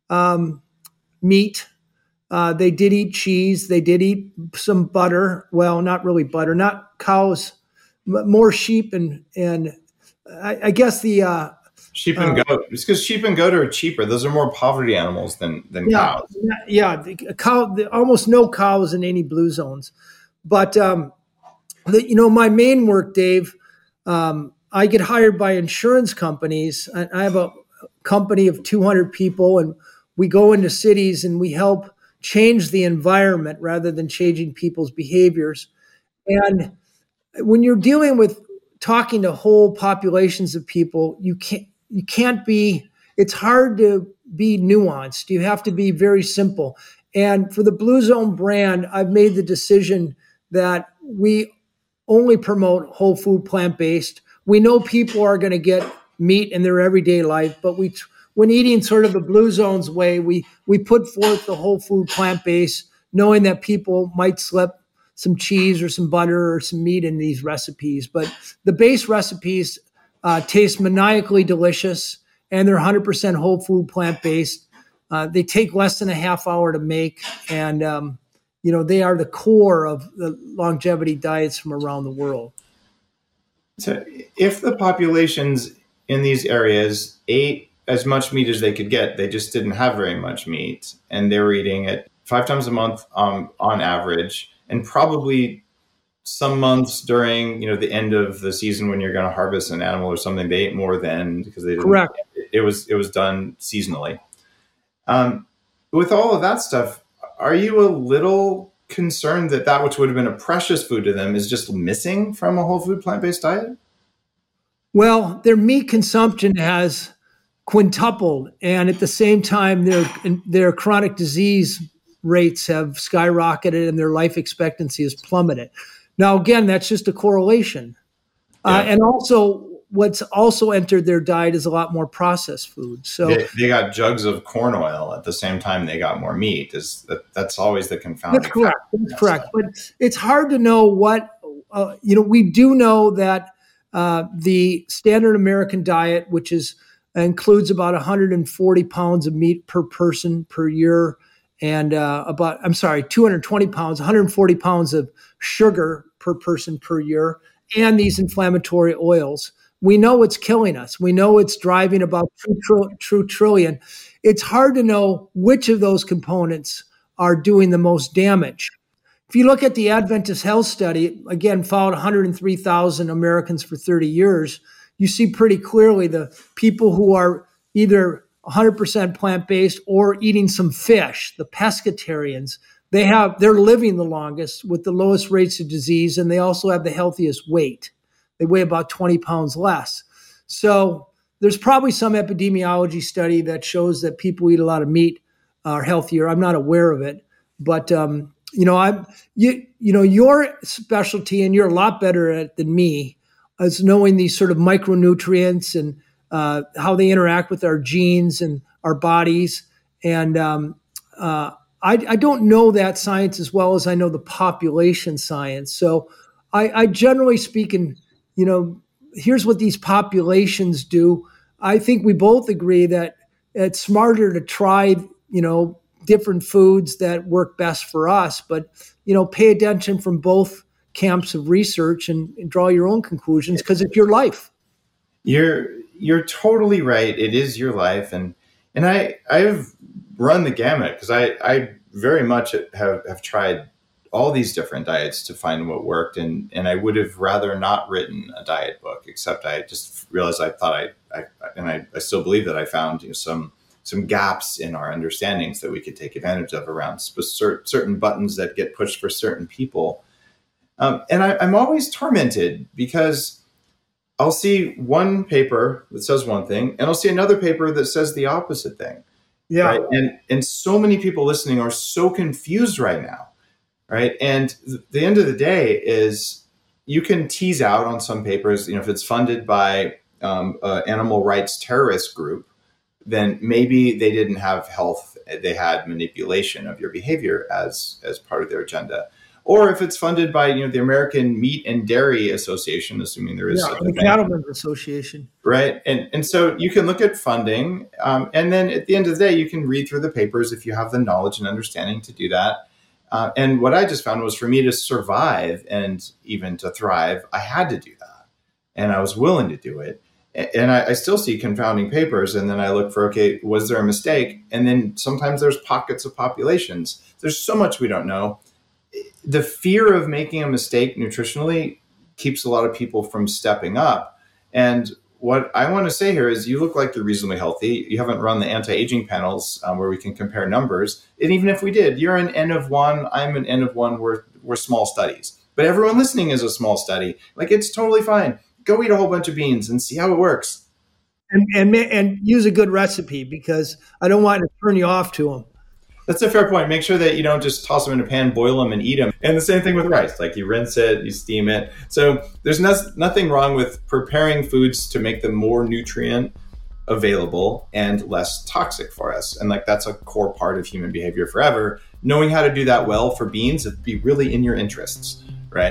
um, meat. Uh, they did eat cheese. They did eat some butter. Well, not really butter, not cows, more sheep and and I, I guess the uh, sheep and uh, goat. It's because sheep and goat are cheaper. Those are more poverty animals than than yeah, cows. Yeah, the cow. The, almost no cows in any blue zones. But, um, the, you know, my main work, Dave, um, I get hired by insurance companies. I, I have a company of two hundred people, and we go into cities and we help change the environment rather than changing people's behaviors. And when you're dealing with talking to whole populations of people, you can't, you can't be, it's hard to be nuanced. You have to be very simple. And for the Blue Zone brand, I've made the decision that we only promote whole food, plant-based. We know people are going to get meat in their everyday life, but we, when eating sort of the Blue Zone's way, we we put forth the whole food, plant-based, knowing that people might slip some cheese or some butter or some meat in these recipes. But the base recipes uh, taste maniacally delicious, and they're one hundred percent whole food, plant-based. Uh, they take less than a half hour to make, and um, you know, they are the core of the longevity diets from around the world. So if the populations in these areas ate as much meat as they could get, they just didn't have very much meat, and they were eating it five times a month um, on average, and probably some months during, you know, the end of the season when you're going to harvest an animal or something, they ate more then because they didn't. Correct. It, it was it was done seasonally. Um, with all of that stuff, are you a little concerned that that which would have been a precious food to them is just missing from a whole food plant-based diet? Well, their meat consumption has quintupled, and at the same time, their their chronic disease rates have skyrocketed, and their life expectancy has plummeted. Now, again, that's just a correlation, yeah. uh, and also what's also entered their diet is a lot more processed food. So they, they got jugs of corn oil at the same time they got more meat. Is that, that's always the confounding That's correct. factor. That's correct. But it's hard to know what, uh, you know, we do know that uh, the standard American diet, which is includes about one hundred forty pounds of meat per person per year, and uh, about, I'm sorry, two hundred twenty pounds, one hundred forty pounds of sugar per person per year, and these inflammatory oils. We know it's killing us. We know it's driving about two, tr- two trillion. It's hard to know which of those components are doing the most damage. If you look at the Adventist Health Study, again, followed one hundred three thousand Americans for thirty years, you see pretty clearly the people who are either one hundred percent plant-based or eating some fish, the pescatarians, they have, they're living the longest with the lowest rates of disease, and they also have the healthiest weight. They weigh about twenty pounds less. So there's probably some epidemiology study that shows that people who eat a lot of meat are healthier. I'm not aware of it, but um, you know, I'm you you know your specialty, and you're a lot better at it than me, is knowing these sort of micronutrients and uh, how they interact with our genes and our bodies. And um, uh, I, I don't know that science as well as I know the population science. So I, I generally speaking, you know, here's what these populations do. I think we both agree that it's smarter to try, you know, different foods that work best for us, but, you know, pay attention from both camps of research and, and draw your own conclusions, because it's your life. You're you're totally right. It is your life, and and I I've run the gamut, because I I very much have have tried all these different diets to find what worked, and and I would have rather not written a diet book, except I just realized I thought I, I and I, I still believe that I found, you know, some some gaps in our understandings that we could take advantage of around sp- certain buttons that get pushed for certain people. Um, and I, I'm always tormented, because I'll see one paper that says one thing, and I'll see another paper that says the opposite thing. Yeah. Right? And and so many people listening are so confused right now. Right. And th- the end of the day is, you can tease out on some papers, you know, if it's funded by um, an animal rights terrorist group, then maybe they didn't have health. They had manipulation of your behavior as as part of their agenda. Or if it's funded by, you know, the American Meat and Dairy Association, assuming there is yeah, such a the thing. Cattlemen's Association. Right. And and so you can look at funding. Um, and then at the end of the day, you can read through the papers if you have the knowledge and understanding to do that. Uh, and what I just found was, for me to survive and even to thrive, I had to do that. And I was willing to do it. And I, I still see confounding papers. And then I look for, okay, was there a mistake? And then sometimes there's pockets of populations. There's so much we don't know. The fear of making a mistake nutritionally keeps a lot of people from stepping up. And what I want to say here is, you look like you're reasonably healthy. You haven't run the anti-aging panels um, where we can compare numbers. And even if we did, you're an N of one, I'm an N of one, we're, we're small studies. But everyone listening is a small study. Like, it's totally fine. Go eat a whole bunch of beans and see how it works. And, and, and use a good recipe, because I don't want to turn you off to them. That's a fair point. Make sure that you don't just toss them in a pan, boil them, and eat them. And the same thing with rice. Like, you rinse it, you steam it. So there's no, nothing wrong with preparing foods to make them more nutrient available and less toxic for us. And like, that's a core part of human behavior forever. Knowing how to do that well for beans, it'd be really in your interests, right?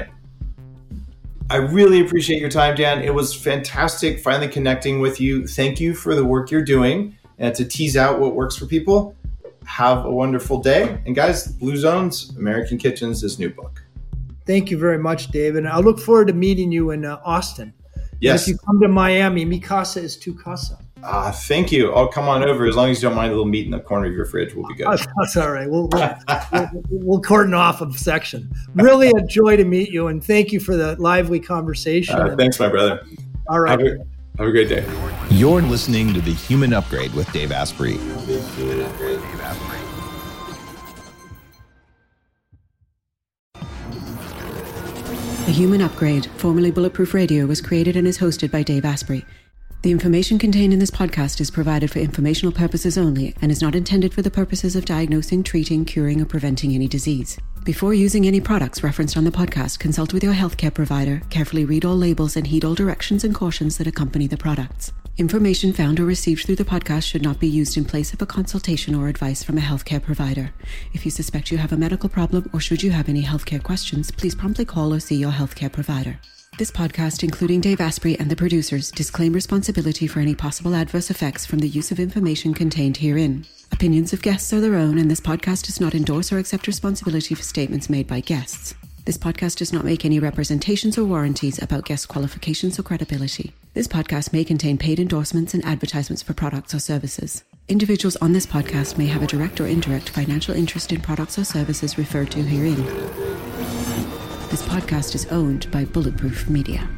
I really appreciate your time, Dan. It was fantastic finally connecting with you. Thank you for the work you're doing, and to tease out what works for people. Have a wonderful day. And guys, Blue Zones, American Kitchens, his new book. Thank you very much, Dave. And I look forward to meeting you in uh, Austin. Yes. And if you come to Miami, mi casa is tu casa. Ah, thank you. I'll come on over. As long as you don't mind a little meat in the corner of your fridge, we'll be good. That's, that's all right. We'll, we'll, we'll, we'll cordon off a section. Really a joy to meet you. And thank you for the lively conversation. Uh, thanks, my brother. All right. Have a, have a great day. You're listening to The Human Upgrade with Dave Asprey. The Human Upgrade, formerly Bulletproof Radio, was created and is hosted by Dave Asprey. The information contained in this podcast is provided for informational purposes only and is not intended for the purposes of diagnosing, treating, curing, or preventing any disease. Before using any products referenced on the podcast, consult with your healthcare provider, carefully read all labels, and heed all directions and cautions that accompany the products. Information found or received through the podcast should not be used in place of a consultation or advice from a healthcare provider. If you suspect you have a medical problem or should you have any healthcare questions, please promptly call or see your healthcare provider. This podcast, including Dave Asprey and the producers, disclaim responsibility for any possible adverse effects from the use of information contained herein. Opinions of guests are their own, and this podcast does not endorse or accept responsibility for statements made by guests. This podcast does not make any representations or warranties about guest qualifications or credibility. This podcast may contain paid endorsements and advertisements for products or services. Individuals on this podcast may have a direct or indirect financial interest in products or services referred to herein. This podcast is owned by Bulletproof Media.